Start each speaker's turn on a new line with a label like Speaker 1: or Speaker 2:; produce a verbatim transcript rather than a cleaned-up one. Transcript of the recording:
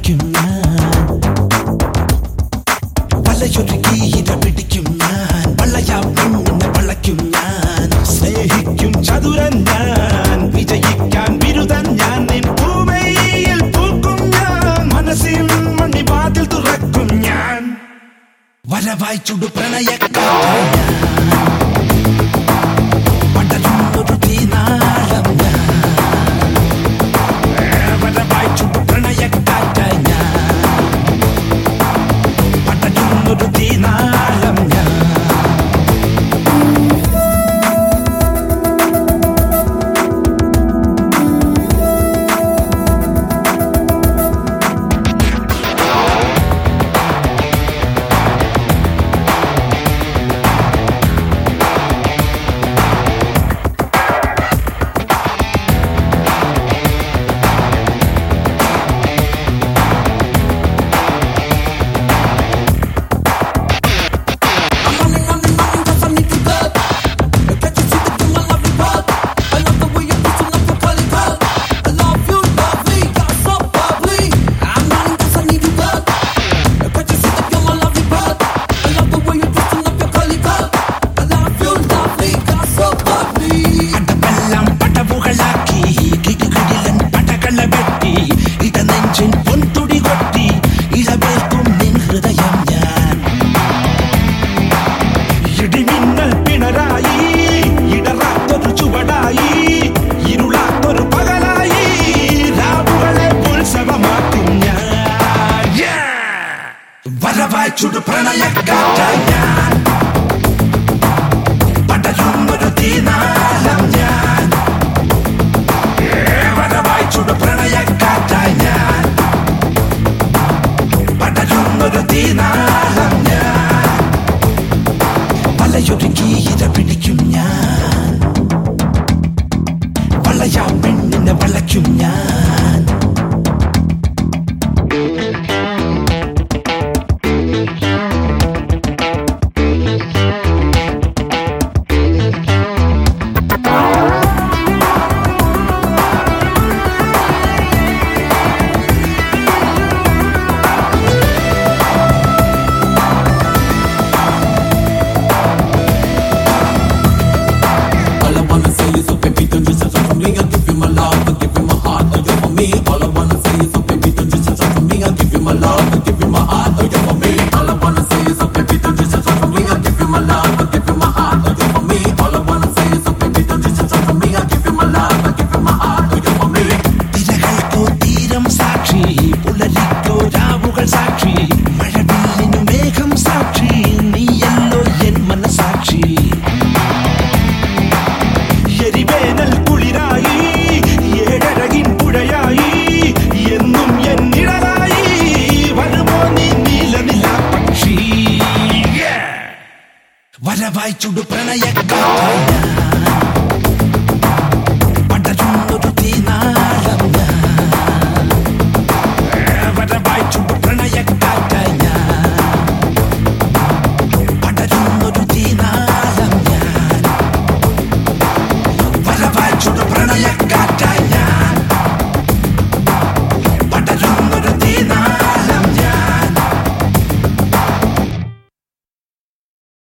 Speaker 1: പടയ്ക്കും ഞാൻ വലയൊരുക്കി ഇര പിടിക്കും ഞാൻ വള്ളയാ പെണ്ണിനെ വളയ്ക്കും ഞാൻ സ്നേഹിക്കും ചതുരൻ ഞാൻ വിജയിക്കാൻ ബിരുദൻ ഞാൻ നിൻ ഭൂമിയിൽ പൂക്കും ഞാൻ മനസ്സിൽ മണിവാതിൽ തുറക്കും ഞാൻ വരവായി ചുടു പ്രണയക്കാറ്റായി ഞാൻ പടരും ഒരു തീനാളം ഞാൻ വരവായി ചുടു പ്രണയക്കാറ്റായി ഞാൻ പടരും ഒരു തീനാളം ഞാൻ വരവായി ചുടു പ്രണയക്കാറ്റായി ഞാൻ പടരും ഒരു തീനാളം ഞാൻ വരവായി ചുടു പ്രണയക്കാറ്റായി ഞാൻ പടരും ഒരു തീനാളം ഞാൻ വലയൊരുക്കി ഇര പിടിക്കും ഞാൻ വള്ളയാ പെണ്ണിനെ വളയ്ക്കും ഞാൻ വരവായി ചുടു പ്രണയക്കാറ്റായി ഞാൻ